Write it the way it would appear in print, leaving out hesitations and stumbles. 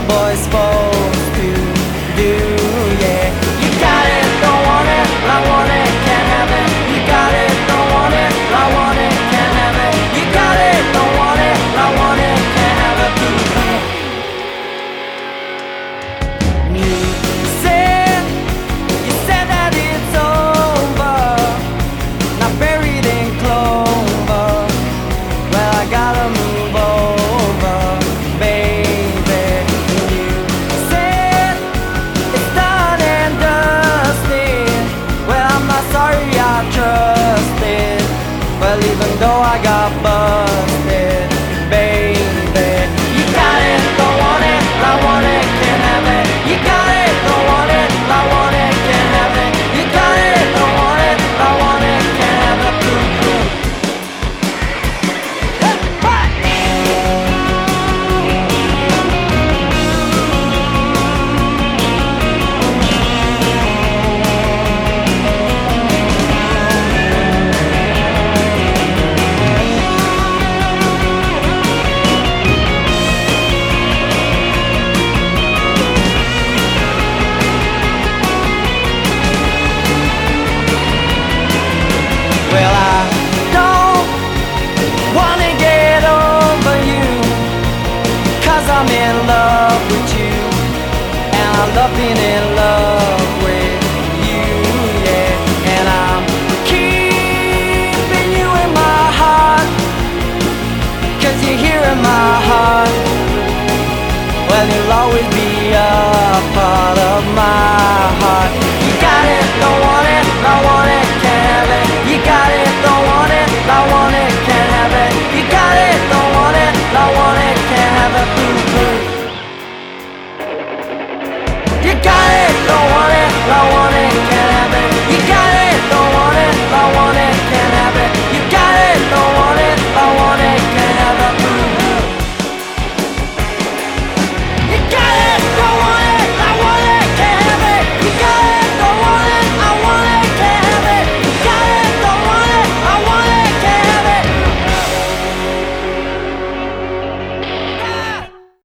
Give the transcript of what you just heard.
boy's supposed to do, yeah. You got it, don't want it, I want it, can't have it. You got it, don't want it, I want it, can't have it. You got it, don't want it, I want it, can't have it. You said that it's over, not buried in clover. Well, I gotta move over, baby. You said it's done and dusted. Well, I'm not sorry I trusted. Well, even though I got busted, baby. You got it, don't want it, I want it, can't have it. You got it, don't want it, I want it, can't have it. You got it, don't want it, I want it, can't have it. Well, I don't wanna get over you, 'cause I'm in love with you, and I love being in love with you, yeah. And I'm keeping you in my heart, 'cause you're here in my heart. Well, you'll always be a part of my heart. You got it, don't want it, I want it, can't have it. You got it, don't want it, I want it, can't have it. You got it, don't want it, I want it, can't have it.